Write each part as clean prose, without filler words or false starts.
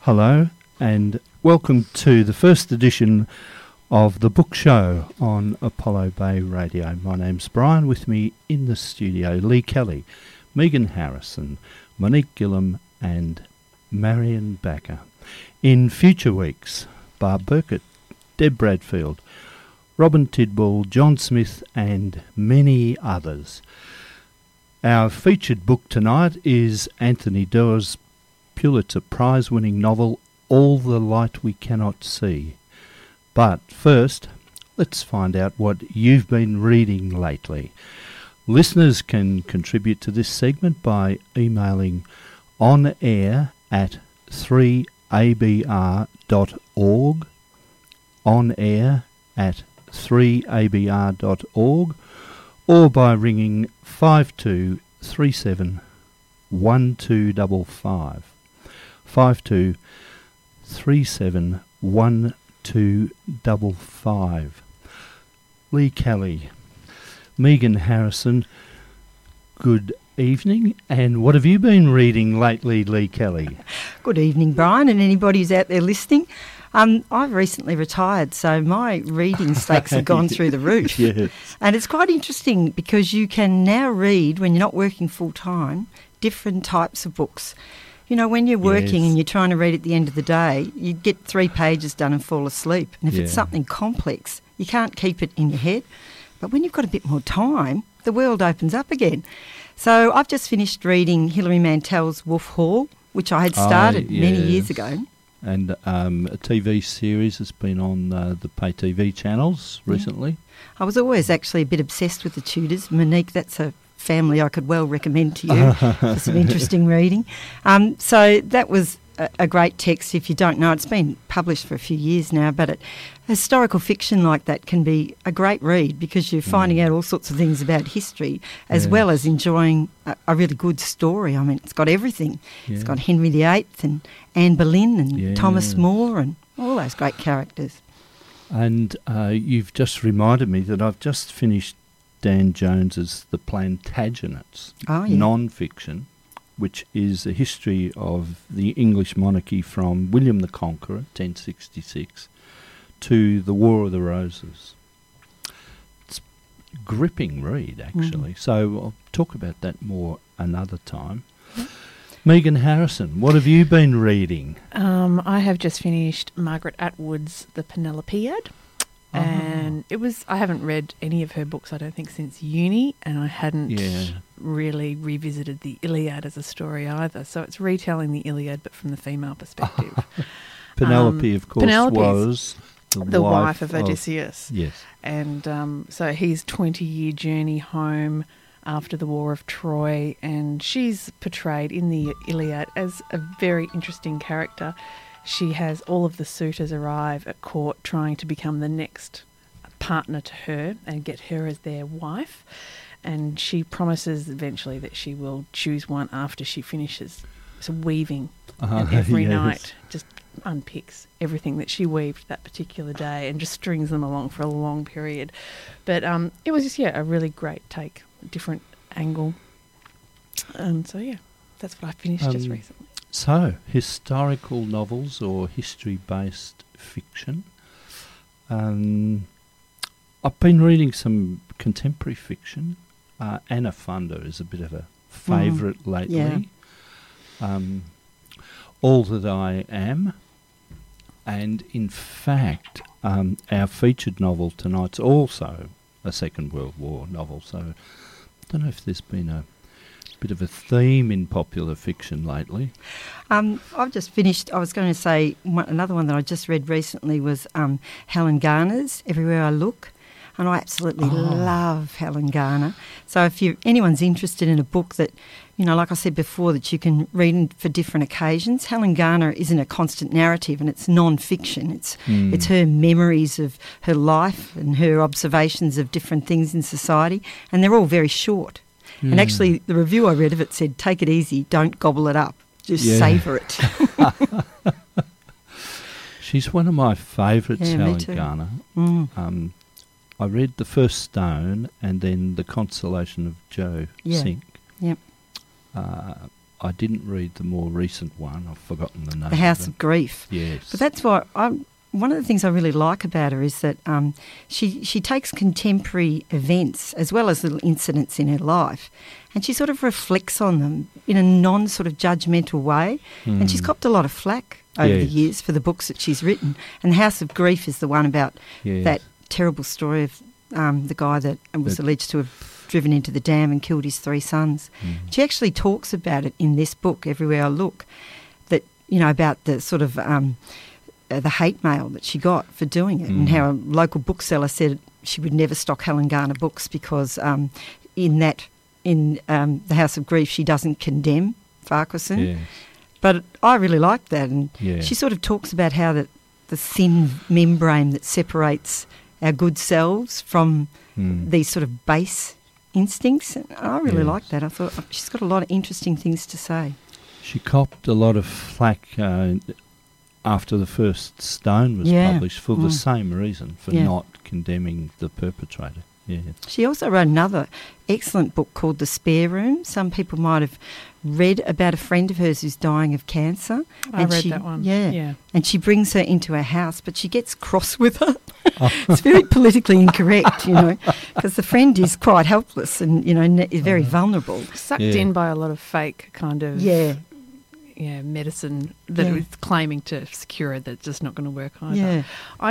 Hello and welcome to the first edition of The Book Show on Apollo Bay Radio. My name's Brian. With me in the studio, Lee Kelly, Megan Harrison, Monique Gillam and Marion Backer. In future weeks, Barb Burkett, Deb Bradfield, Robin Tidball, John Smith and many others. Our featured book tonight is Anthony Doerr's Pulitzer Prize-winning novel All the Light We Cannot See. But first, let's find out what you've been reading lately. Listeners can contribute to this segment by emailing onair@3abr.org, onair@3abr.org, or by ringing 5237 1255. 5237 1255. Lee Kelly, Megan Harrison, good evening. And what have you been reading lately, Lee Kelly? Good evening, Brian, and anybody who's out there listening. I've recently retired, so my reading stakes have gone through the roof. Yes. And it's quite interesting because you can now read, when you're not working full-time, different types of books. You know, when you're working and you're trying to read at the end of the day, you get 3 pages done and fall asleep. And if it's something complex, you can't keep it in your head. But when you've got a bit more time, the world opens up again. So I've just finished reading Hilary Mantel's Wolf Hall, which I had started many years ago. And a TV series has been on the pay TV channels recently. I was always actually a bit obsessed with the Tudors. Monique, that's a family I could well recommend to you for some interesting reading. So that was a great text. If you don't know, it's been published for a few years now, but historical fiction like that can be a great read because you're finding out all sorts of things about history as well as enjoying a really good story. I mean, it's got everything. Yeah. It's got Henry VIII and Anne Boleyn and Thomas More and all those great characters. And you've just reminded me that I've just finished Dan Jones's The Plantagenets, non-fiction, which is a history of the English monarchy from William the Conqueror, 1066, to the War of the Roses. It's a gripping read, actually. So I'll talk about that more another time. Megan Harrison, what have you been reading? I have just finished Margaret Atwood's The Penelopiad. And I haven't read any of her books, I don't think, since uni, and I hadn't really revisited the Iliad as a story either. So it's retelling the Iliad, but from the female perspective. Penelope, of course, was the wife of Odysseus. Yes. And so his 20-year journey home after the War of Troy, and she's portrayed in the Iliad as a very interesting character. She has all of the suitors arrive at court trying to become the next partner to her and get her as their wife. And she promises eventually that she will choose one after she finishes weaving. And every night just unpicks everything that she weaved that particular day and just strings them along for a long period. But it was just, a really great take, a different angle. And so, that's what I finished just recently. So, historical novels or history-based fiction. I've been reading some contemporary fiction. Anna Funder is a bit of a favourite lately. All That I Am. And in fact, our featured novel tonight's also a Second World War novel. So I don't know if there's been a bit of a theme in popular fiction lately. I've just finished, I was going to say, another one that I just read recently was Helen Garner's Everywhere I Look. And I absolutely love Helen Garner. So if anyone's interested in a book that, like I said before, that you can read for different occasions, Helen Garner isn't a constant narrative and it's non-fiction. It's her memories of her life and her observations of different things in society, and they're all very short. And actually, the review I read of it said, take it easy, don't gobble it up, just savour it. She's one of my favourites, Helen Garner. I read The First Stone and then The Consolation of Joe Sink. Yep. I didn't read the more recent one. I've forgotten the name. The House of Grief. Yes. But that's why one of the things I really like about her is that she takes contemporary events as well as little incidents in her life, and she sort of reflects on them in a non-sort of judgmental way. And she's copped a lot of flack over the years for the books that she's written. And The House of Grief is the one about that terrible story of the guy that was alleged to have driven into the dam and killed his 3 sons. She actually talks about it in this book, Everywhere I Look, that, you know, about the sort of the hate mail that she got for doing it, and how a local bookseller said she would never stock Helen Garner books because in The House of Grief she doesn't condemn Farquharson. Yes. But I really like that, and she sort of talks about how the thin membrane that separates our good selves from these sort of base instincts. And I really like that. I thought she's got a lot of interesting things to say. She copped a lot of flack after the first Stone was published for the same reason, for not condemning the perpetrator. Yeah. She also wrote another excellent book called The Spare Room. Some people might have read about a friend of hers who's dying of cancer. I read that one. Yeah. And she brings her into her house, but she gets cross with her. It's very politically incorrect, you know, because the friend is quite helpless and, you know, is very vulnerable. Sucked in by a lot of fake kind of medicine that it's claiming to secure her that's just not going to work either. Yeah.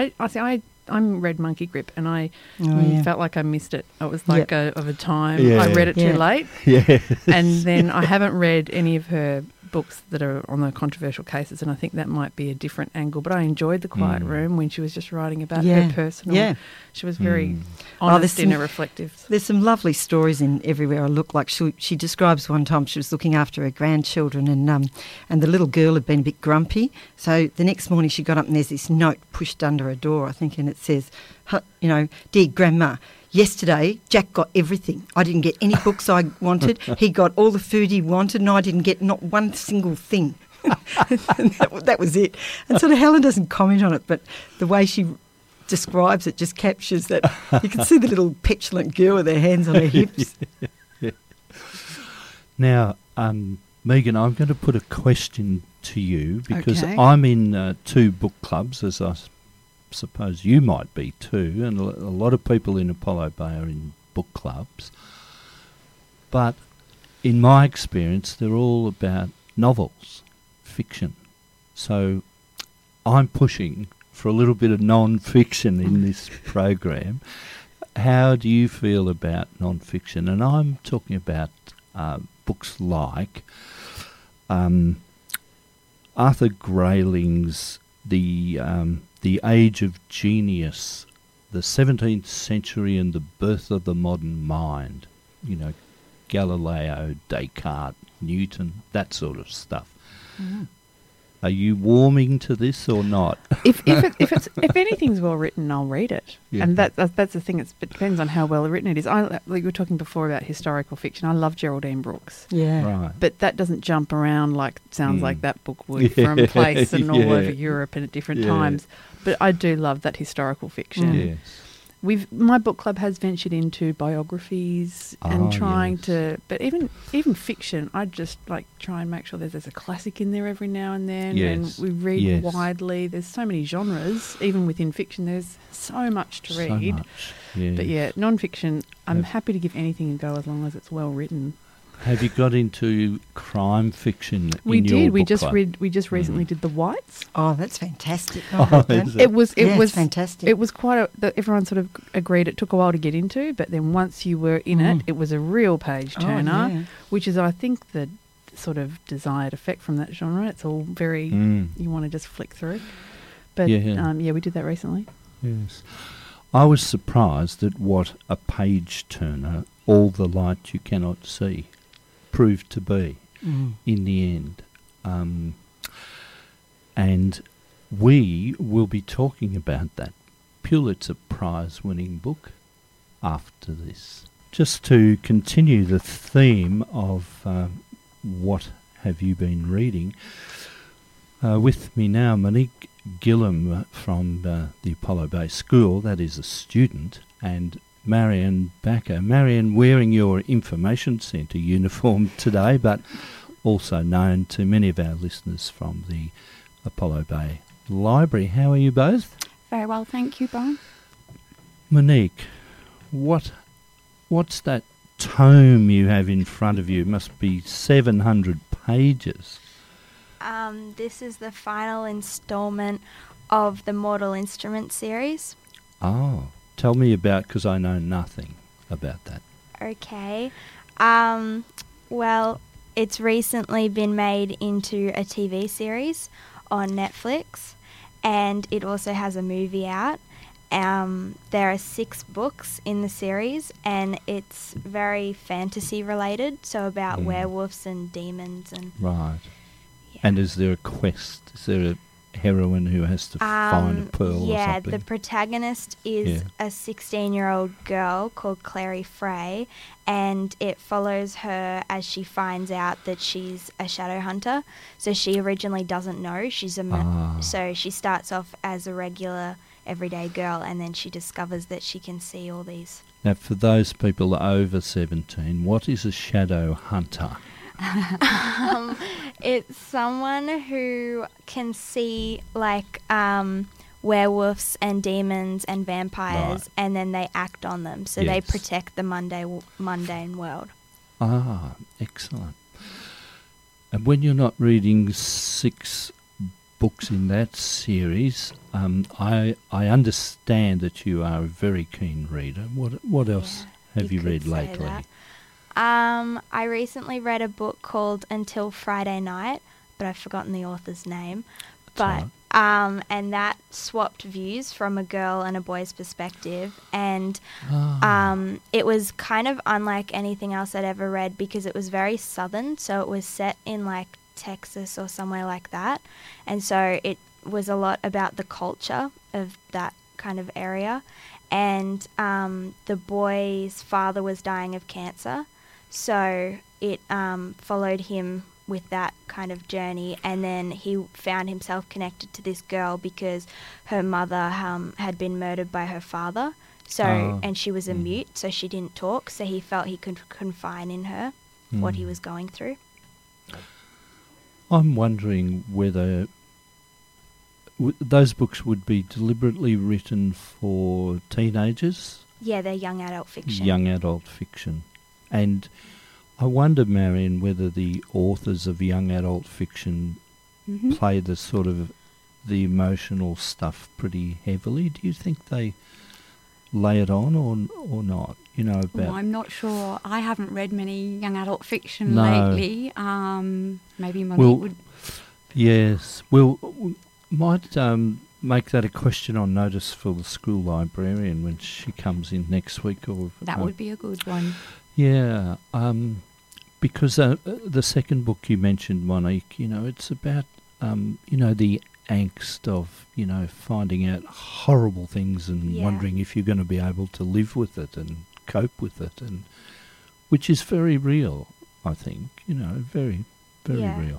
I read Monkey Grip and I felt like I missed it. It was like of a time. Yeah. I read it too late. Yeah. And then I haven't read any of her books that are on the controversial cases, and I think that might be a different angle. But I enjoyed The Quiet Room when she was just writing about her personal. Yeah. She was very honest in her reflective. There's some lovely stories in Everywhere I Look. Like she describes one time she was looking after her grandchildren and the little girl had been a bit grumpy. So the next morning she got up and there's this note pushed under her door, I think, and it says, you know, "Dear Grandma, yesterday Jack got everything. I didn't get any books I wanted. He got all the food he wanted and I didn't get not one single thing." And that was it. And sort of Helen doesn't comment on it, but the way she describes it just captures that. You can see the little petulant girl with her hands on her hips. Now, Megan, I'm going to put a question to you because I'm in 2 book clubs, as I suppose you might be too, and a lot of people in Apollo Bay are in book clubs. But in my experience, they're all about novels, fiction. So I'm pushing for a little bit of non-fiction in this program. How do you feel about non-fiction? And I'm talking about books like Arthur Grayling's The Age of Genius, the 17th Century and the Birth of the Modern Mind. You know, Galileo, Descartes, Newton, that sort of stuff. Are you warming to this or not? If anything's well written, I'll read it. Yeah. And that's the thing. It depends on how well written it is. Like we were talking before about historical fiction. I love Geraldine Brooks. Yeah, right. But that doesn't jump around like sounds like that book would from place and all over Europe and at different times. But I do love that historical fiction. Yes. My book club has ventured into biographies and trying to, but even fiction, I just like try and make sure there's a classic in there every now and then, and we read widely. There's so many genres, even within fiction. There's so much to read. But non-fiction, I'm happy to give anything a go as long as it's well written. Have you got into crime fiction? We in did. Your We book just club? We just recently did The Whites. Oh, that's fantastic. It was fantastic. It was quite everyone sort of agreed it took a while to get into, but then once you were in it was a real page turner, which is I think the sort of desired effect from that genre. It's all very you want to just flick through. But we did that recently. Yes. I was surprised at what a page turner, All the Light You Cannot See, proved to be in the end. And we will be talking about that Pulitzer Prize winning book after this. Just to continue the theme of what have you been reading, with me now Monique Gillam from the Apollo Bay School, that is a student, and Marianne Backer. Marianne, wearing your Information Centre uniform today, but also known to many of our listeners from the Apollo Bay Library. How are you both? Very well, thank you, Brian. Monique, what's that tome you have in front of you? It must be 700 pages. This is the final instalment of the Mortal Instruments series. Oh, tell me about, because I know nothing about that. Okay. Well, it's recently been made into a TV series on Netflix, and it also has a movie out. There are 6 books in the series, and it's very fantasy related, so about werewolves and demons and... Right. Yeah. And is there a quest? Is there a heroine who has to find a pearl or something? Yeah, the protagonist is a 16-year-old girl called Clary Frey, and it follows her as she finds out that she's a shadow hunter. So she originally doesn't know. So she starts off as a regular everyday girl, and then she discovers that she can see all these. Now, for those people over 17, what is a shadow hunter? It's someone who can see like werewolves and demons and vampires, and then they act on them. So they protect the mundane world. Ah, excellent. And when you're not reading 6 books in that series, I understand that you are a very keen reader. What else have you read lately? I recently read a book called Until Friday Night, but I've forgotten the author's name. But and that swapped views from a girl and a boy's perspective, and it was kind of unlike anything else I'd ever read because it was very southern, so it was set in like Texas or somewhere like that, and so it was a lot about the culture of that kind of area, and the boy's father was dying of cancer, so it followed him with that kind of journey, and then he found himself connected to this girl because her mother had been murdered by her father, so and she was a mute, so she didn't talk, so he felt he could confide in her what he was going through. I'm wondering whether those books would be deliberately written for teenagers? Yeah, they're young adult fiction. Young adult fiction. And I wonder, Marion, whether the authors of young adult fiction play the sort of the emotional stuff pretty heavily. Do you think they lay it on or not? You know, about... Well, I'm not sure. I haven't read many young adult fiction lately. Maybe Monique would... Yes. Well, might make that a question on notice for the school librarian when she comes in next week. That would be a good one. Yeah. Because the second book you mentioned, Monique, you know, it's about, you know, the angst of, you know, finding out horrible things and wondering if you're going to be able to live with it and cope with it, and which is very real, I think, you know, very, very real.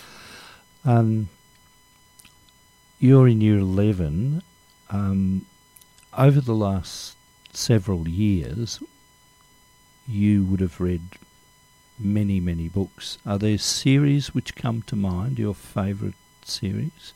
You're in year 11. Over the last several years, you would have read many, many books. Are there series which come to mind, your favourite series?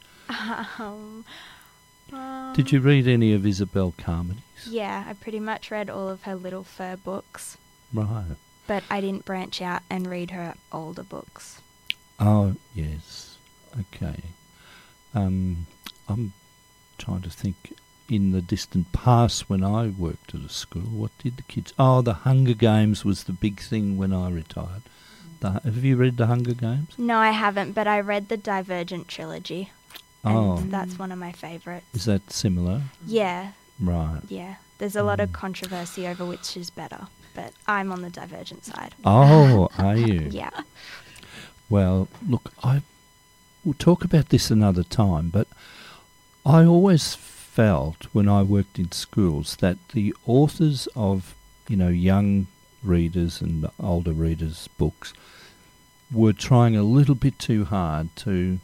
Did you read any of Isabel Carmody's? Yeah, I pretty much read all of her Little Fur books. Right. But I didn't branch out and read her older books. Oh, yes. Okay. I'm trying to think, in the distant past when I worked at a school, what did the kids... Oh, The Hunger Games was the big thing when I retired. Have you read The Hunger Games? No, I haven't, but I read the Divergent trilogy. And that's one of my favourites. Is that similar? Yeah. Right. Yeah. There's a lot of controversy over which is better, but I'm on the Divergent side. Oh, are you? Yeah. Well, look, we'll talk about this another time, but I always felt when I worked in schools that the authors of, you know, young readers and older readers' books were trying a little bit too hard to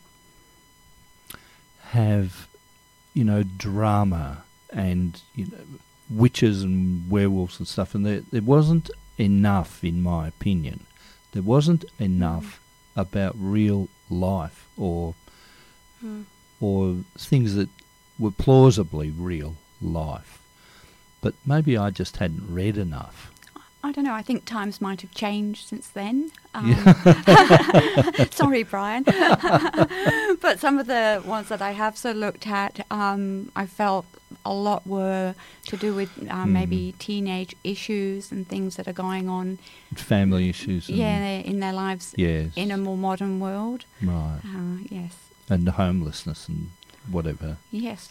have, you know, drama and, you know, witches and werewolves and stuff, and there wasn't enough, in my opinion. There wasn't enough about real life or things that were plausibly real life. But maybe I just hadn't read enough. I don't know. I think times might have changed since then. Sorry, Brian. But some of the ones that I have looked at, I felt a lot were to do with maybe teenage issues and things that are going on. Family issues. In their lives. Yes. In a more modern world. Right. Yes. And homelessness and whatever. Yes.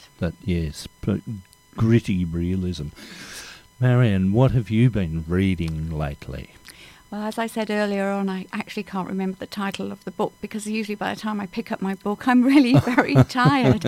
Gritty realism. Marianne, what have you been reading lately? Well, as I said earlier on, I actually can't remember the title of the book because usually by the time I pick up my book, I'm really very tired.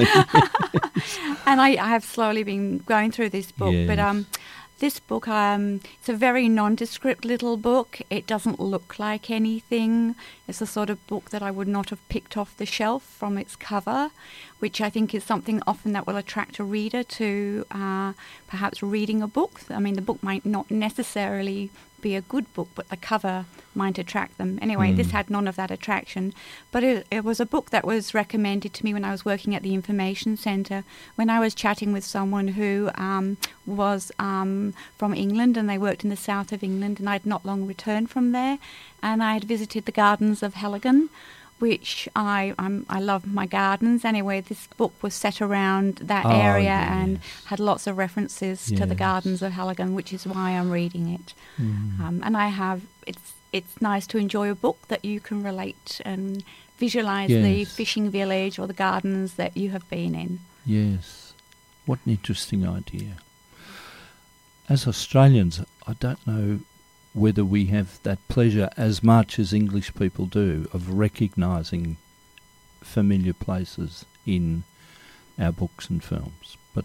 And I have slowly been going through this book. Yes. But this book, it's a very nondescript little book. It doesn't look like anything. It's the sort of book that I would not have picked off the shelf from its cover, which I think is something often that will attract a reader to perhaps reading a book. I mean, the book might not necessarily be a good book, but the cover might attract them. Anyway, this had none of that attraction. But it was a book that was recommended to me when I was working at the Information Centre, when I was chatting with someone who was from England, and they worked in the south of England, and I'd not long returned from there, and I had visited the gardens of Halligan, which I love my gardens. Anyway, this book was set around that area and had lots of references to the gardens of Halligan, which is why I'm reading it. And it's nice to enjoy a book that you can relate and visualise the fishing village or the gardens that you have been in. Yes. What an interesting idea. As Australians, I don't know whether we have that pleasure as much as English people do of recognising familiar places in our books and films. But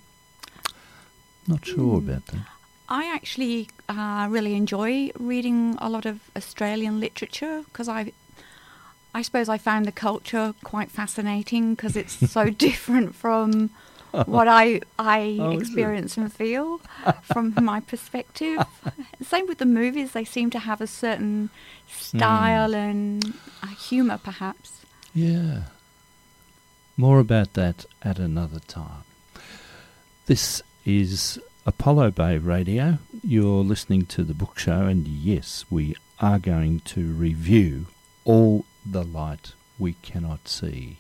not sure about that. I actually really enjoy reading a lot of Australian literature because I suppose I found the culture quite fascinating because it's so different from what I experience and feel from my perspective. Same with the movies. They seem to have a certain style and humour, perhaps. Yeah. More about that at another time. This is Apollo Bay Radio. You're listening to The Book Show, and yes, we are going to review All the Light We Cannot See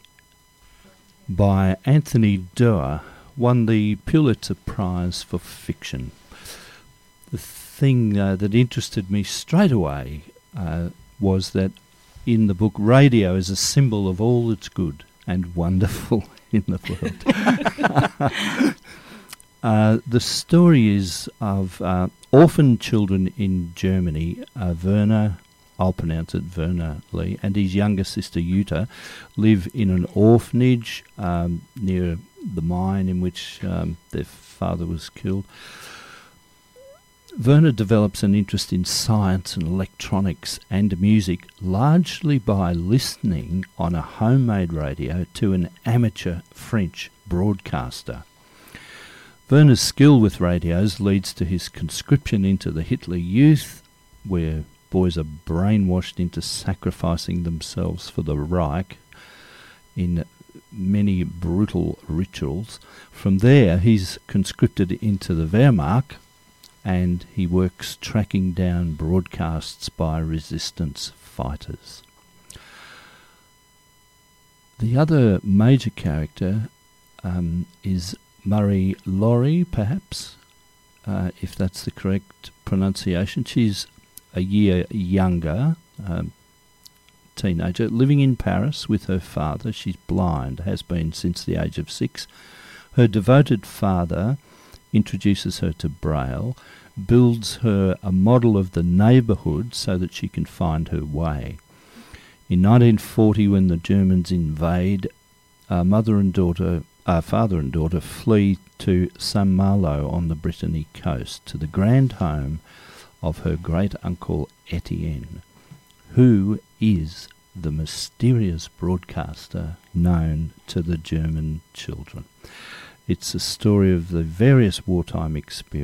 by Anthony Doerr, won the Pulitzer Prize for Fiction. The thing that interested me straight away was that in the book, radio is a symbol of all that's good and wonderful in the world. The story is of orphan children in Germany. Werner, I'll pronounce it Werner Lee, and his younger sister Jutta live in an orphanage near the mine in which their father was killed. Werner develops an interest in science and electronics and music largely by listening on a homemade radio to an amateur French broadcaster. Werner's skill with radios leads to his conscription into the Hitler Youth, where boys are brainwashed into sacrificing themselves for the Reich in many brutal rituals. From there, he's conscripted into the Wehrmacht, and he works tracking down broadcasts by resistance fighters. The other major character is Marie-Laure, perhaps, if that's the correct pronunciation. She's a year younger, teenager, living in Paris with her father. She's blind, has been since the age of 6. Her devoted father introduces her to Braille, builds her a model of the neighbourhood so that she can find her way. In 1940, when the Germans invade, father and daughter flee to Saint-Malo on the Brittany coast, to the grand home of her great-uncle Etienne, who is the mysterious broadcaster known to the German children. It's a story of the various wartime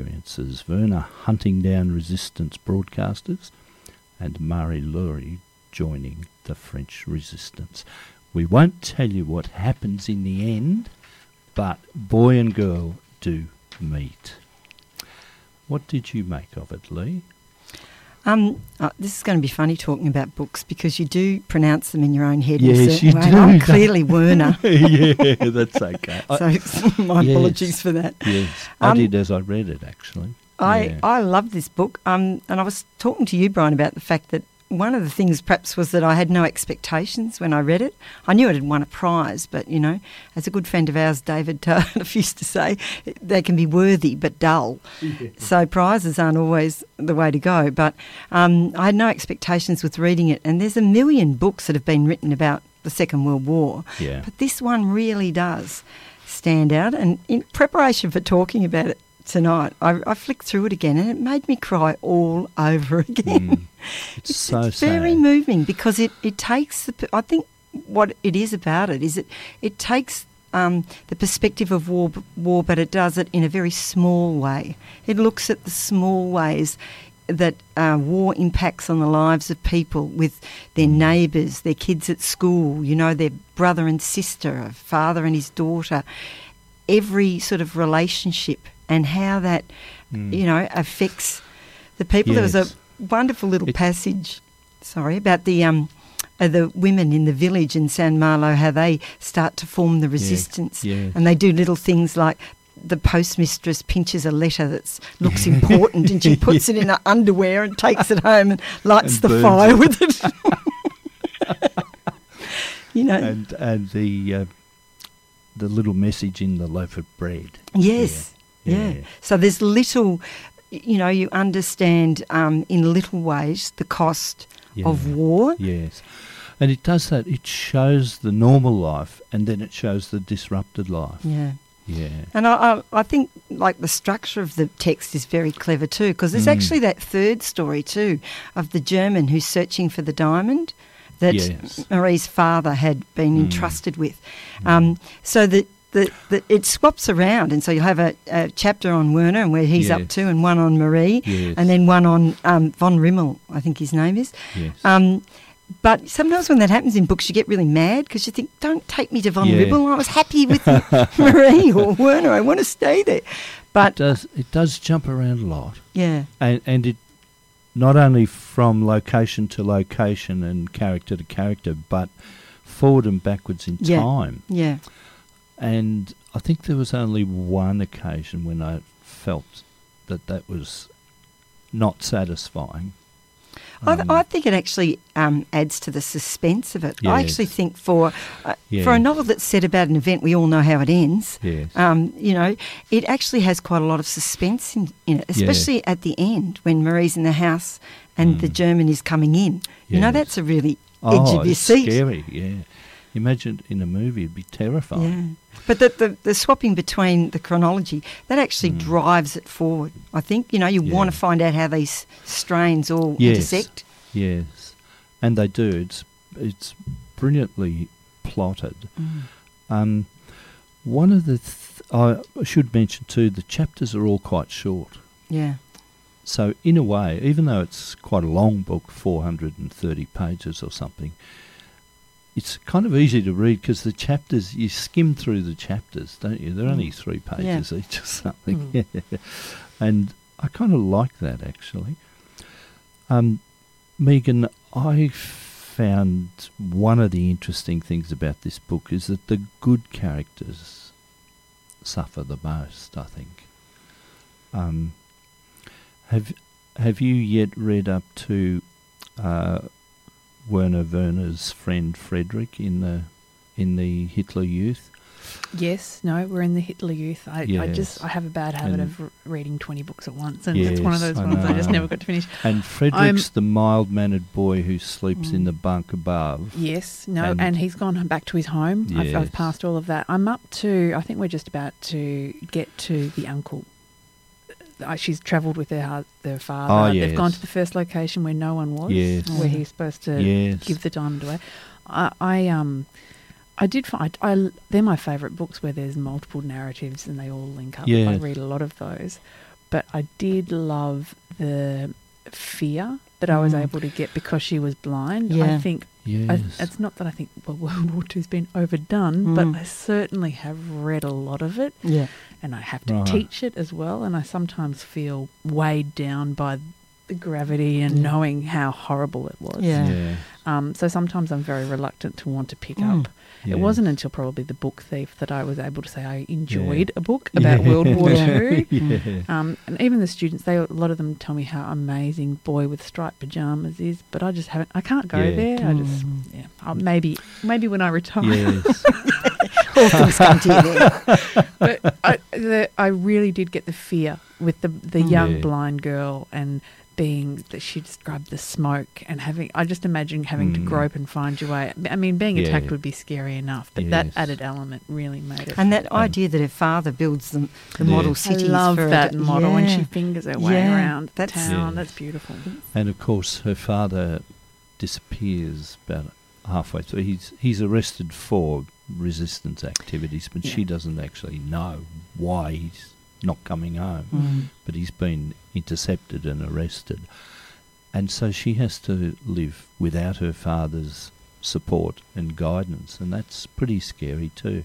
experiences, Werner hunting down resistance broadcasters and Marie-Laure joining the French resistance. We won't tell you what happens in the end, but boy and girl do meet. What did you make of it, Lee? This is going to be funny talking about books because you do pronounce them in your own head. Yes, in a certain you way. do. I'm clearly Werner. Yeah, that's okay. So my apologies for that. Yes, I did as I read it, actually. I love this book. And I was talking to you, Brian, about the fact that one of the things perhaps was that I had no expectations when I read it. I knew it had won a prize, but, you know, as a good friend of ours, David Tardif, used to say, they can be worthy but dull. Yeah. So prizes aren't always the way to go. But I had no expectations with reading it. And there's a million books that have been written about the Second World War. Yeah. But this one really does stand out. And in preparation for talking about it tonight, I flicked through it again and it made me cry all over again. It's so it's very sad. moving because it takes I think what it is about it is it takes the perspective of war, but it does it in a very small way. It looks at the small ways that war impacts on the lives of people, with their neighbours, their kids at school, you know, their brother and sister, a father and his daughter, every sort of relationship, and how that, you know, affects the people. Yes. There was a wonderful little passage, about the women in the village in San Malo, how they start to form the resistance. Yes. And they do little things like the postmistress pinches a letter that looks important and she puts it in her underwear and takes it home and lights And the burns fire it. with it. You know. And the little message in the loaf of bread. Yes. Yeah. So there's little, you know, you understand in little ways the cost of war. Yes. And it does that. It shows the normal life and then it shows the disrupted life. Yeah. Yeah. And I think, like, the structure of the text is very clever too, because there's actually that third story too of the German who's searching for the diamond that Marie's father had been entrusted with. So that it swaps around, and so you'll have a chapter on Werner and where he's up to, and one on Marie, and then one on von Rimmel, I think his name is. Yes. But sometimes when that happens in books, you get really mad because you think, don't take me to von Rimmel. I was happy with Marie or Werner. I want to stay there. But it does jump around a lot. Yeah. And it not only from location to location and character to character, but forward and backwards in time. Yeah. And I think there was only one occasion when I felt that was not satisfying. I think it actually adds to the suspense of it. Yes. I actually think for a novel that's set about an event, we all know how it ends. Yes. You know, it actually has quite a lot of suspense in it, especially at the end when Marie's in the house and the German is coming in. You know, that's a really edge of your seat. Scary, yeah. Imagine in a movie, it'd be terrifying. Yeah. But the swapping between the chronology, that actually drives it forward. I think, you know, you want to find out how these strains all intersect. Yes, and they do. It's brilliantly plotted. One of the I should mention too, the chapters are all quite short. Yeah. So in a way, even though it's quite a long book, 430 pages or something, it's kind of easy to read because the chapters, you skim through the chapters, don't you? They're only 3 pages each or something. And I kind of like that, actually. Megan, I found one of the interesting things about this book is that the good characters suffer the most, I think. Have you yet read up to Werner Werner's friend Frederick in the Hitler Youth? Yes, no, we're in the Hitler Youth. I have a bad habit of reading 20 books at once, and it's one of those ones I just never got to finish. And Frederick's the mild-mannered boy who sleeps in the bunk above. Yes, no, and he's gone back to his home. Yes. I've passed all of that. I'm up to, I think we're just about to get to the uncle. She's travelled with their father. Oh, yes. They've gone to the first location where no one was, where he's supposed to give the diamond away. I did find they're my favourite books where there's multiple narratives and they all link up. Yes. I read a lot of those, but I did love the fear that I was able to get because she was blind. Yeah. I think Yes. it's not that I think World War II's been overdone, but I certainly have read a lot of it, Yeah. and I have to Right. teach it as well, and I sometimes feel weighed down by the gravity and knowing how horrible it was. Yeah. So sometimes I'm very reluctant to want to pick up. Yeah. It wasn't until probably The Book Thief that I was able to say I enjoyed a book about World War II. Yeah. And even the students, a lot of them tell me how amazing Boy with Striped Pajamas is, but I just haven't. I can't go Yeah. there. I just, maybe when I retire. Yes. All things come to you there. But I really did get the fear with the young Yeah. blind girl, and being that she described the smoke and I just imagine having to grope and find your way. I mean, being attacked Yeah. would be scary enough, but that Yes. added element really made it. And that idea that her father builds the model Yeah. cities. I love for that model when she Yeah. fingers her way Yeah, around the that's- town. Yeah. That's beautiful. And of course, her father disappears about halfway through. He's arrested for resistance activities, but she doesn't actually know why he's not coming home. But he's been intercepted and arrested. And so she has to live without her father's support and guidance, and that's pretty scary too.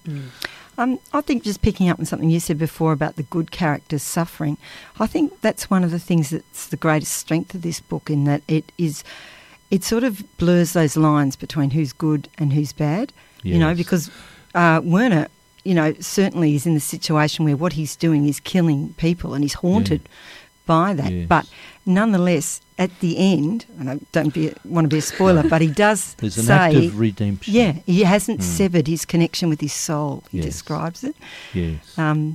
I think just picking up on something you said before about the good characters suffering, I think that's one of the things that's the greatest strength of this book, in that it sort of blurs those lines between who's good and who's bad. You know, Yes. because Werner, certainly is in the situation where what he's doing is killing people, and he's haunted by that. Yes. But nonetheless, at the end, and I don't want to be a spoiler, but he does There's an say, act of redemption. yeah, he hasn't severed his connection with his soul. He Yes. describes it. Yes. Um,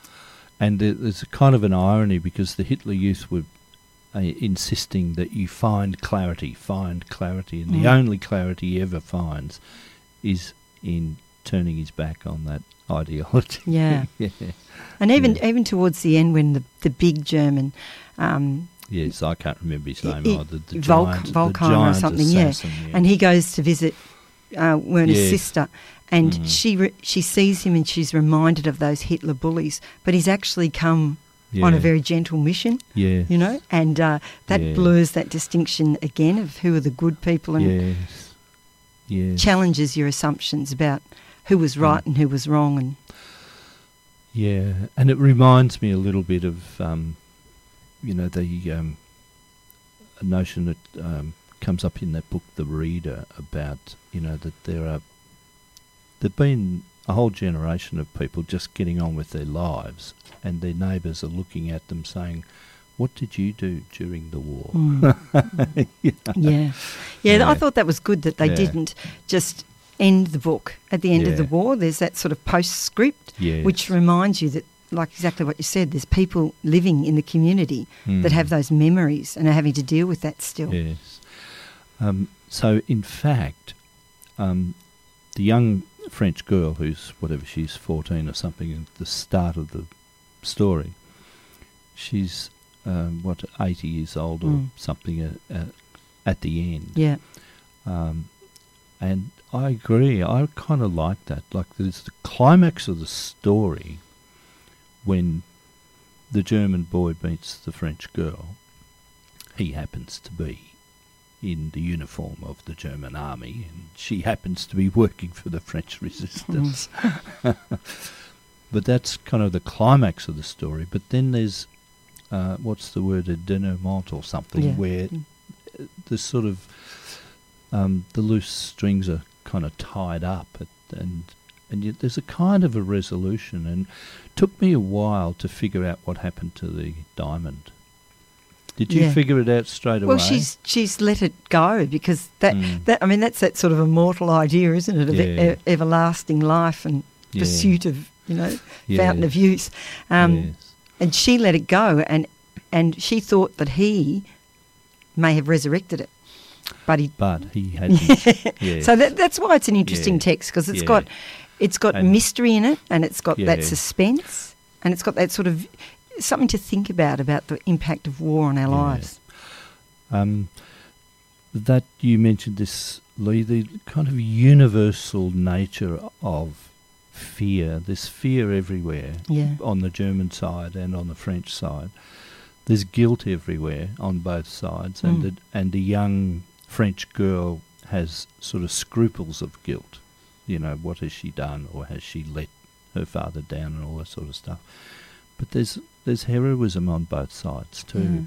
And there's a kind of an irony, because the Hitler Youth were insisting that you find clarity, and the only clarity he ever finds is in turning his back on that ideology. Yeah. Yeah. And even towards the end, when the big German, Yes, I can't remember his name He- either. The Vulcan or giant something, assassin, and he goes to visit Werner's Yes. sister, and she sees him, and she's reminded of those Hitler bullies, but he's actually come on a very gentle mission, yeah. and that Yeah. blurs that distinction again of who are the good people, and Yes. Yes. challenges your assumptions about who was right and who was wrong. And Yeah, and it reminds me a little bit of, a notion that comes up in that book, The Reader, about, that there've been a whole generation of people just getting on with their lives, and their neighbours are looking at them saying, "What did you do during the war?" Yeah, I thought that was good that they Yeah. didn't just end the book at the end of the Yeah. war. There's that sort of postscript, Yes. which reminds you that, like exactly what you said, there's people living in the community that have those memories and are having to deal with that still. Yes. So, in fact, the young French girl, who's whatever, she's 14 or something at the start of the story, she's 80 years old or something at the end. Yeah. And I agree. I kind of like that. Like, there's the climax of the story when the German boy meets the French girl. He happens to be in the uniform of the German army, and she happens to be working for the French resistance. But that's kind of the climax of the story. But then there's, what's the word, a denouement or something, where the sort of, the loose strings are kind of tied up, and yet there's a kind of a resolution. And it took me a while to figure out what happened to the diamond. Did you figure it out straight away? Well, she's let it go, because that I mean, that's that sort of immortal idea, isn't it, of everlasting life and pursuit of fountain of youth. And she let it go, and she thought that he may have resurrected it, but he hadn't. Yes. So that's why it's an interesting text, because it's got And mystery in it, and it's got that suspense, and it's got that sort of something to think about the impact of war on our lives. That you mentioned this, Lee, the kind of universal nature of fear. There's fear everywhere, on the German side and on the French side. there's guilt everywhere on both sides, and the young French girl has sort of scruples of guilt. You know, what has she done, or has she let her father down, and all that sort of stuff. But there's heroism on both sides too,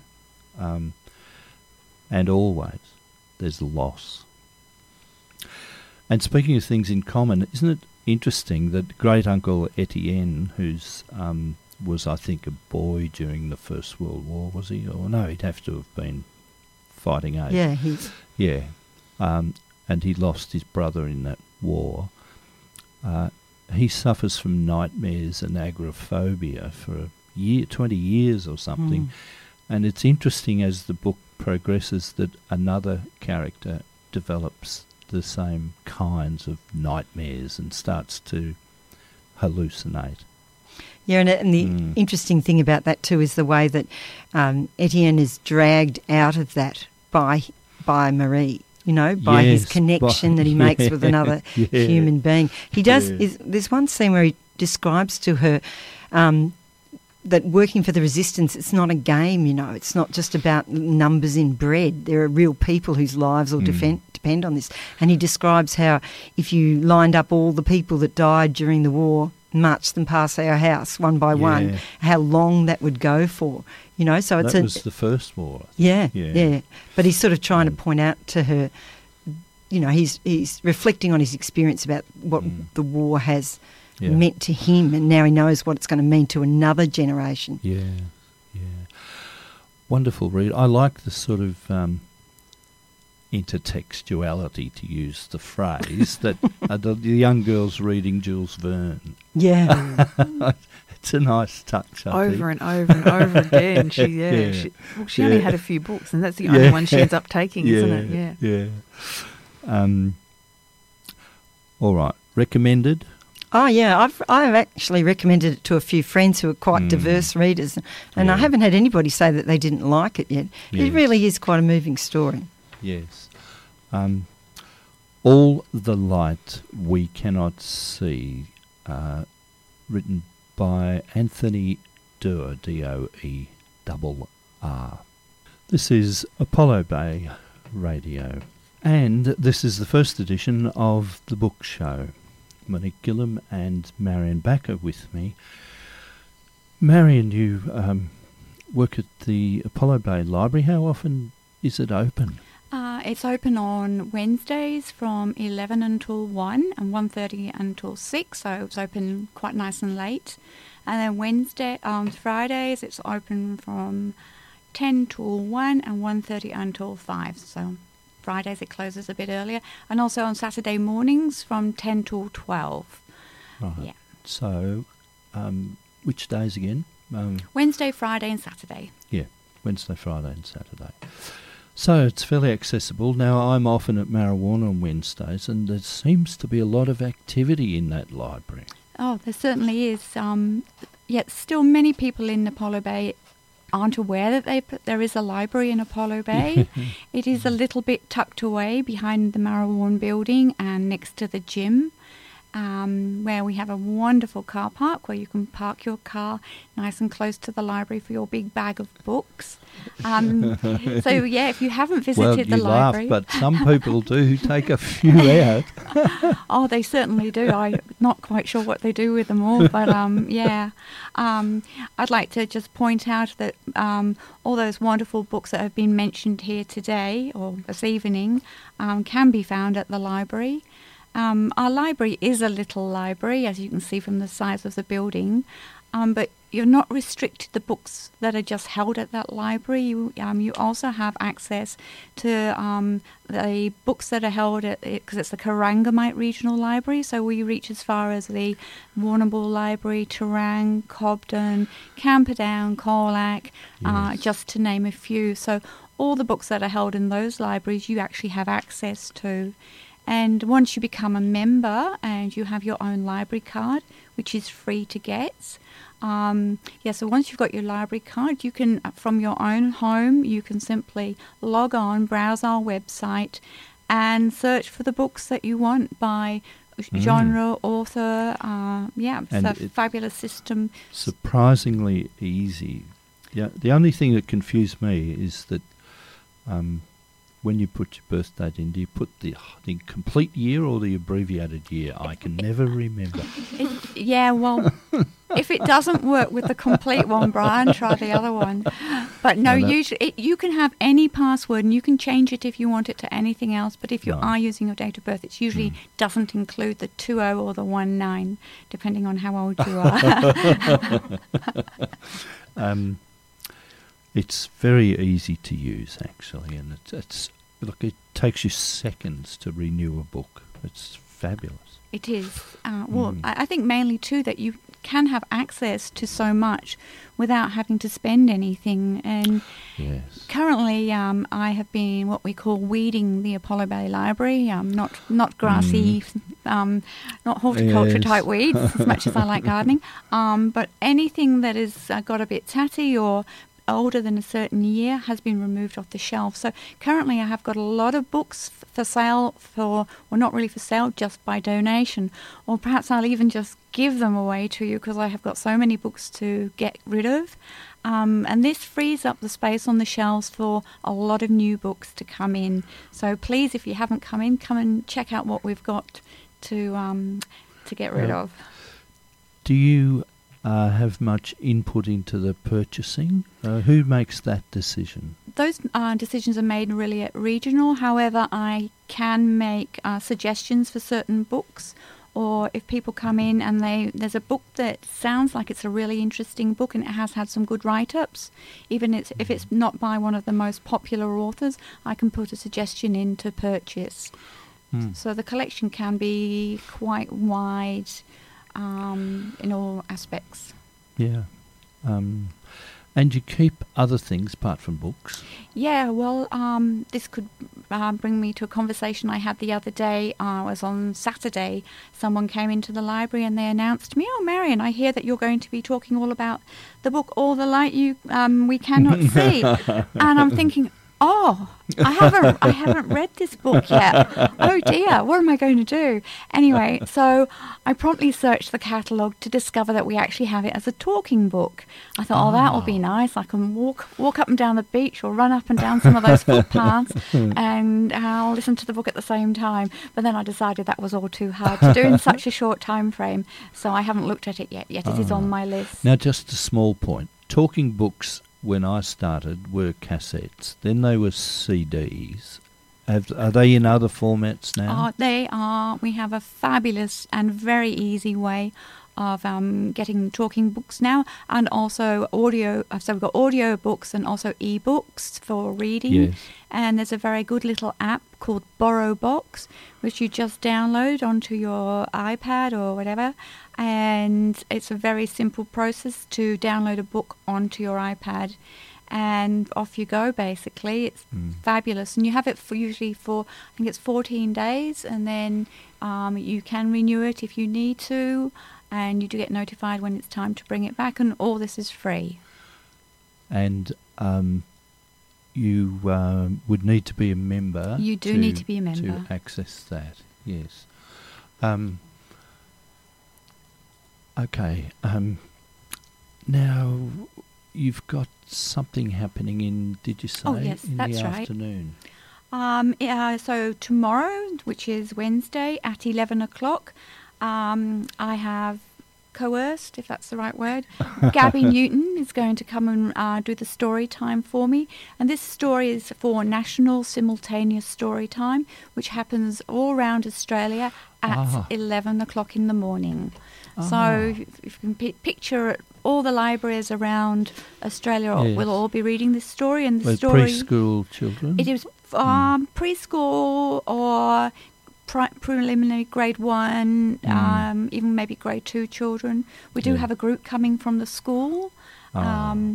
and always there's loss. And speaking of things in common, isn't it interesting that great uncle Etienne, who's was, I think, a boy during the First World War, was he? Or no, he'd have to have been fighting age. Yeah, and he lost his brother in that war. He suffers from nightmares and agoraphobia for 20 years or something. And it's interesting as the book progresses that another character develops the same kinds of nightmares and starts to hallucinate. Yeah, and the interesting thing about that too is the way that Etienne is dragged out of that by Marie, you know, by his connection that he makes with another human being. He does. There's one scene where he describes to her that working for the resistance, it's not a game, you know. It's not just about numbers in bread. There are real people whose lives will depend on this. And he describes how if you lined up all the people that died during the war, marched them past our house one by one, how long that would go for, you know. So it's that was the First War. Yeah. But he's sort of trying to point out to her, you know, he's reflecting on his experience about what the war has meant to him, and now he knows what it's going to mean to another generation. Yeah. Wonderful read. I like the sort of intertextuality, to use the phrase, that the young girl's reading Jules Verne. Yeah. It's a nice touch, I think. Over and over again. She only had a few books, and that's the only one she ends up taking, isn't it? Yeah. All right. Recommended? Oh, yeah. I've actually recommended it to a few friends who are quite diverse readers, and I haven't had anybody say that they didn't like it yet. Yes. It really is quite a moving story. Yes. All the Light We Cannot See, written by Anthony Doerr, D-O-E-R-R. This is Apollo Bay Radio, and this is the first edition of The Book Show. Monique Gillam and Marion Backer with me. Marion, you work at the Apollo Bay Library. How often is it open? It's open on Wednesdays from 11 until 1 and 1:30 until 6, so it's open quite nice and late. And then Fridays it's open from 10 till 1 and 1:30 until 5, so Fridays it closes a bit earlier. And also on Saturday mornings from 10 till 12. Right. Yeah. So, which days again? Wednesday, Friday and Saturday. Yeah, Wednesday, Friday and Saturday. So it's fairly accessible. Now, I'm often at Marriwarn on Wednesdays, and there seems to be a lot of activity in that library. Oh, there certainly is. Yet still many people in Apollo Bay aren't aware that there is a library in Apollo Bay. It is a little bit tucked away behind the Marriwarn building and next to the gym, where we have a wonderful car park where you can park your car nice and close to the library for your big bag of books. So, yeah, if you haven't visited the library... Well, you laugh, but some people do take a few out. Oh, they certainly do. I'm not quite sure what they do with them all, but, yeah. I'd like to just point out that all those wonderful books that have been mentioned here today or this evening can be found at the library. Our library is a little library, as you can see from the size of the building, but you're not restricted to the books that are just held at that library. You also have access to the books that are held at, because it's the Corangamite Regional Library, so we reach as far as the Warrnambool Library, Terang, Cobden, Camperdown, Colac, just to name a few. So all the books that are held in those libraries you actually have access to. And once you become a member and you have your own library card, which is free to get, so once you've got your library card, you can, from your own home, you can simply log on, browse our website, and search for the books that you want by genre, author. It's a fabulous system. Surprisingly easy Yeah, the only thing that confused me is that when you put your birth date in, do you put the complete year or the abbreviated year? I can never remember. Well, if it doesn't work with the complete one, Brian, try the other one. But no, usually you can have any password and you can change it if you want it to anything else. But if you are using your date of birth, it usually doesn't include the 20 or the 19, depending on how old you are. It's very easy to use, actually, and it's look, it takes you seconds to renew a book. It's fabulous. It is. I think mainly too that you can have access to so much without having to spend anything. And yes. Currently, I have been what we call weeding the Apollo Bay Library. Not grassy, not horticulture type weeds, as much as I like gardening. But anything that has got a bit tatty or older than a certain year has been removed off the shelf. So currently I have got a lot of books for sale, not really for sale, just by donation, or perhaps I'll even just give them away to you because I have got so many books to get rid of. And this frees up the space on the shelves for a lot of new books to come in. So please, if you haven't come and check out what we've got to get rid of. Do you have much input into the purchasing? Who makes that decision? Those decisions are made really at regional. However, I can make suggestions for certain books, or if people come in and there's a book that sounds like it's a really interesting book and it has had some good write-ups, even if it's not by one of the most popular authors, I can put a suggestion in to purchase. So the collection can be quite wide in all aspects. Yeah. And you keep other things apart from books? Yeah, well, this could bring me to a conversation I had the other day. It was on Saturday. Someone came into the library and they announced to me, "Oh, Marion, I hear that you're going to be talking all about the book All the Light We Cannot See." And I'm thinking, oh, I haven't read this book yet. Oh dear, what am I going to do? Anyway, so I promptly searched the catalogue to discover that we actually have it as a talking book. I thought, that will be nice. I can walk up and down the beach or run up and down some of those footpaths and I'll listen to the book at the same time. But then I decided that was all too hard to do in such a short time frame. So I haven't looked at it yet. It is on my list. Now, just a small point. Talking books, when I started, were cassettes. Then they were CDs. Are they in other formats now? They are. We have a fabulous and very easy way of getting talking books now, and also audio. So we've got audio books and also e-books for reading. Yes. And there's a very good little app called BorrowBox, which you just download onto your iPad or whatever. And it's a very simple process to download a book onto your iPad. And off you go, basically. It's fabulous. And you have it usually for, I think it's 14 days. And then you can renew it if you need to. And you do get notified when it's time to bring it back. And all this is free. And you would need to be a member. You do need to be a member. To access that, yes. Okay. Now, you've got something happening did you say, in the afternoon? So tomorrow, which is Wednesday, at 11 o'clock, I have coerced, if that's the right word, Gabby Newton is going to come and do the story time for me. And this story is for National Simultaneous Story Time, which happens all around Australia at 11 o'clock in the morning. So if you can picture all the libraries around Australia will all be reading this story. And the story, preschool children? It is preschool or preliminary grade 1, even maybe grade 2 children. We do have a group coming from the school. And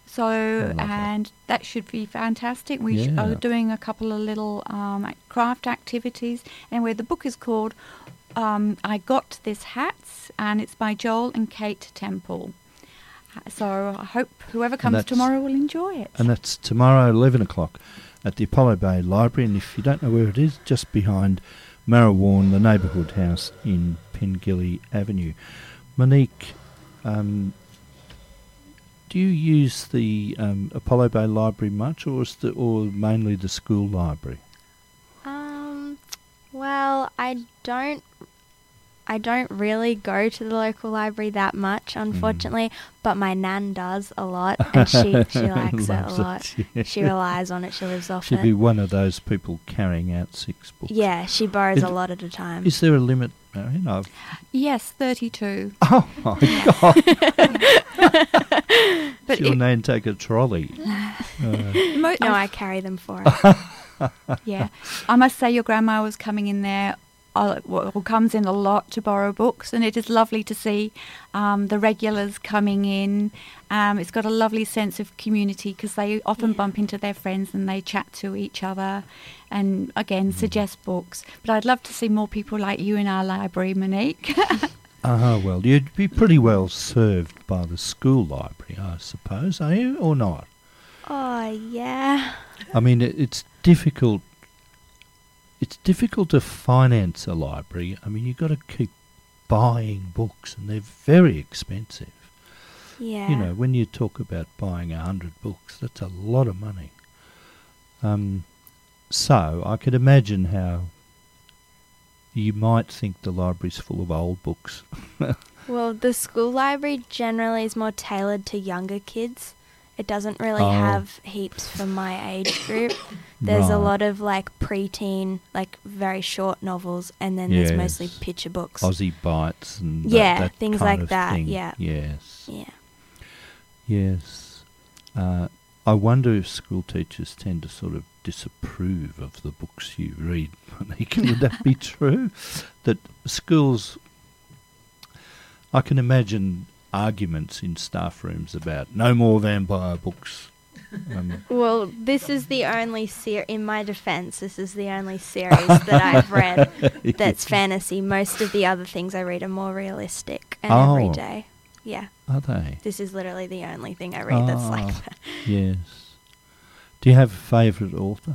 that should be fantastic. We are doing a couple of little craft activities. Anyway, the book is called I Got This Hats, and it's by Joel and Kate Temple. So I hope whoever comes tomorrow will enjoy it. And that's tomorrow, 11 o'clock, at the Apollo Bay Library. And if you don't know where it is, just behind Marrawarn, the neighbourhood house in Pengilly Avenue. Monique, do you use the Apollo Bay Library much, or mainly the school library? Well, I don't really go to the local library that much, unfortunately, but my nan does a lot, and she likes it a lot. Yeah. She relies on it. She lives off She'd it. be one of those people carrying out 6 books. Yeah, she borrows a lot at a time. Is there a limit, Marion? Yes, 32. Oh, my God. But Your nan take a trolley. No, I carry them for her. Yeah, I must say your grandma was coming in there, comes in a lot to borrow books, and it is lovely to see the regulars coming in. It's got a lovely sense of community because they often bump into their friends and they chat to each other and, again, suggest books. But I'd love to see more people like you in our library, Monique. Well, you'd be pretty well served by the school library, I suppose, are you, or not? Oh, yeah. I mean, it's difficult. It's difficult to finance a library. I mean, you've got to keep buying books, and they're very expensive. Yeah. You know, when you talk about buying 100 books, that's a lot of money. So I could imagine how you might think the library's full of old books. Well, the school library generally is more tailored to younger kids. It doesn't really have heaps for my age group. There's a lot of like preteen, like very short novels, and then there's mostly picture books. Aussie Bites and that things kind like of that. thing. Yeah. Yes. Yeah. Yes. I wonder if school teachers tend to sort of disapprove of the books you read, Monique. Would that be true? That schools, I can imagine arguments in staff rooms about no more vampire books. Well, this is the only in my defence, this is the only series that I've read that's fantasy. Most of the other things I read are more realistic and everyday. Yeah. Are they? This is literally the only thing I read that's like that. Yes. Do you have a favourite author?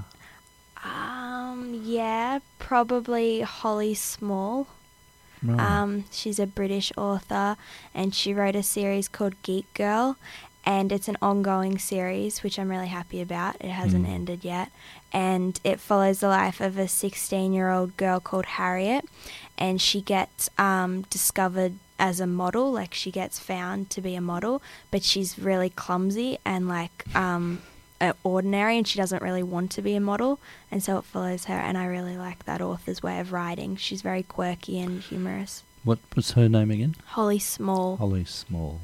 Yeah, probably Holly Small. Right. She's a British author, and she wrote a series called Geek Girl, and it's an ongoing series, which I'm really happy about. It hasn't ended yet, and it follows the life of a 16-year-old girl called Harriet, and she gets discovered as a model, like she gets found to be a model, but she's really clumsy and like ordinary, and she doesn't really want to be a model, and so it follows her, and I really like that author's way of writing. She's very quirky and humorous. What was her name again? Holly Small. Holly Small.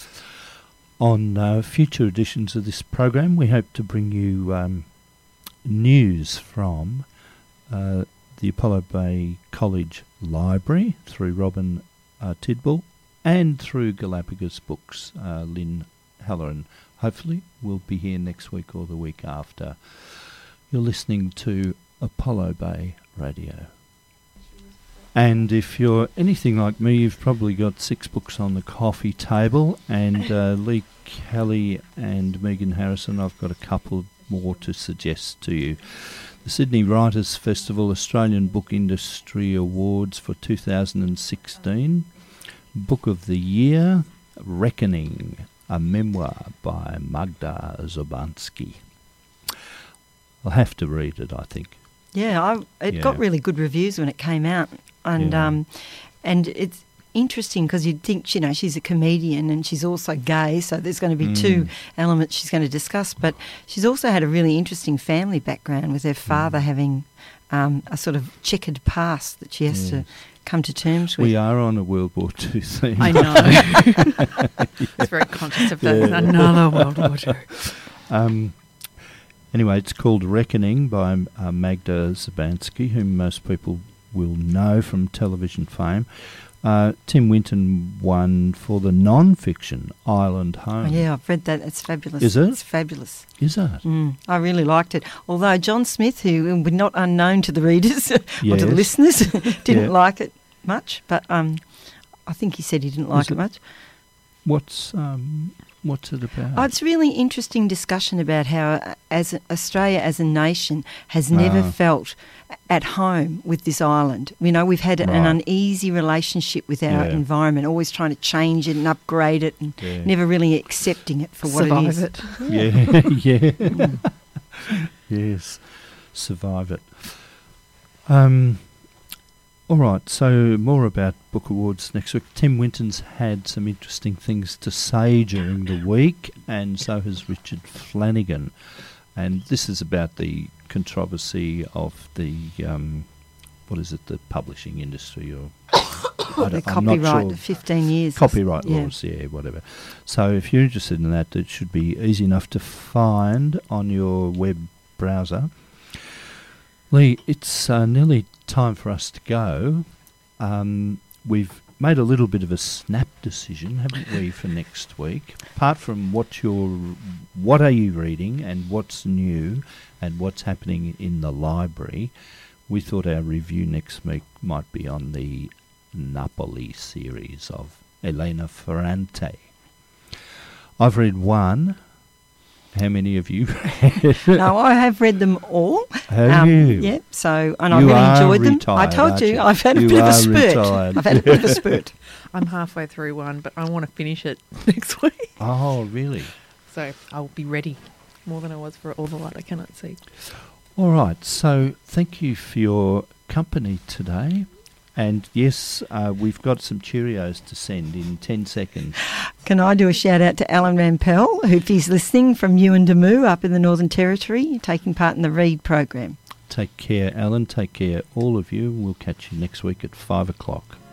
On future editions of this program, we hope to bring you news from the Apollo Bay College Library through Robin Tidball and through Galapagos Books, Lynn Halloran. Hopefully we'll be here next week or the week after. You're listening to Apollo Bay Radio. And if you're anything like me, you've probably got 6 books on the coffee table. And Lee Kelly and Megan Harrison, I've got a couple more to suggest to you. The Sydney Writers Festival Australian Book Industry Awards for 2016. Book of the Year, Reckoning, a memoir by Magda Szubanski. I'll have to read it, I think. Yeah, it got really good reviews when it came out, and it's interesting because you'd think, you know, she's a comedian and she's also gay, so there's going to be 2 elements she's going to discuss. But she's also had a really interesting family background with her father having a sort of checkered past that she has to come to terms with. We are on a World War II theme. I know. It's very conscious of that. Yeah. Another World War II. Anyway, it's called Reckoning by Magda Szubanski, whom most people will know from television fame. Tim Winton won for the non-fiction Island Home. Oh, yeah, I've read that. It's fabulous. Is it? It's fabulous. Is it? I really liked it. Although John Smith, who was not unknown to the readers or to Yes. the listeners, didn't like it much. But I think he said he didn't like it much. What's What's it about? Oh, it's really interesting discussion about how Australia as a nation has never felt at home with this island. You know, we've had an uneasy relationship with our environment, always trying to change it and upgrade it and never really accepting it for what Survive it is. it. Yes, survive it. All right, so more about Book Awards next week. Tim Winton's had some interesting things to say during the week, and so has Richard Flanagan. And this is about the controversy of the, the publishing industry, or the copyright, the 15 years. Copyright laws, whatever. So if you're interested in that, it should be easy enough to find on your web browser. Lee, it's nearly time for us to go. We've made a little bit of a snap decision, haven't we, for next week? Apart from what are you reading and what's new and what's happening in the library, we thought our review next week might be on the Napoli series of Elena Ferrante. I've read one. How many of you read? No, I have read them all. Have you? Yeah, so, and I really enjoyed them. I told you, I've had a bit of a spurt. I've had a bit of a spurt. I'm halfway through one, but I want to finish it next week. Oh, really? So I'll be ready more than I was for All the Light I Cannot See. All right, so thank you for your company today. And yes, we've got some Cheerios to send in 10 seconds. Can I do a shout out to Alan Rampell, who is listening from Yuendamu up in the Northern Territory, taking part in the READ program. Take care, Alan. Take care, all of you. We'll catch you next week at 5 o'clock.